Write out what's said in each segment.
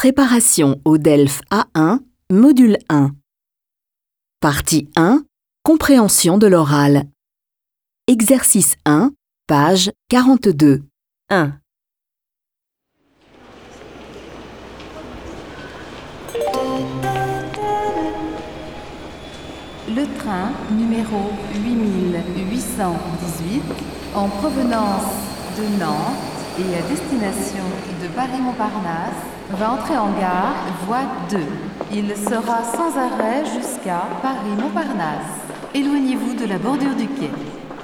Préparation au DELF A1, module 1. Partie 1. Compréhension de l'oral. Exercice 1, page 42. 1. Le train numéro 8818 en provenance de Nantes et à destination de Paris-Montparnasse va entrer en gare voie 2. Il sera sans arrêt jusqu'à Paris-Montparnasse. Éloignez-vous de la bordure du quai.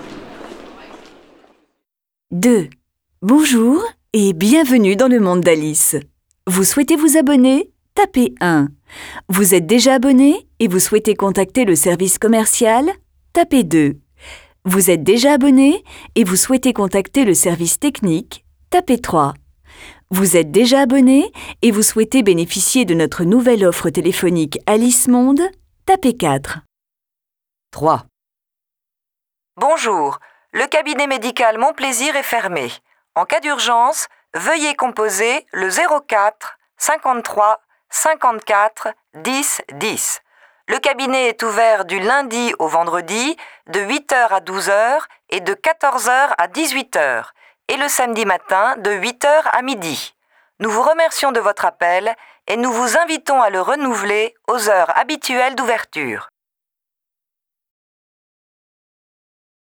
2. Bonjour et bienvenue dans le monde d'Alice. Vous souhaitez vous abonner? Tapez 1. Vous êtes déjà abonné et vous souhaitez contacter le service commercial? Tapez 2. Vous êtes déjà abonné et vous souhaitez contacter le service technique? Tapez 3. Vous êtes déjà abonné et vous souhaitez bénéficier de notre nouvelle offre téléphonique Alice Monde? Tapez 4. 3. Bonjour, le cabinet médical Mon Plaisir est fermé. En cas d'urgence, veuillez composer le 04 53 54 10 10. Le cabinet est ouvert du lundi au vendredi de 8h à 12h et de 14h à 18h et le samedi matin de 8h à midi. Nous vous remercions de votre appel et nous vous invitons à le renouveler aux heures habituelles d'ouverture.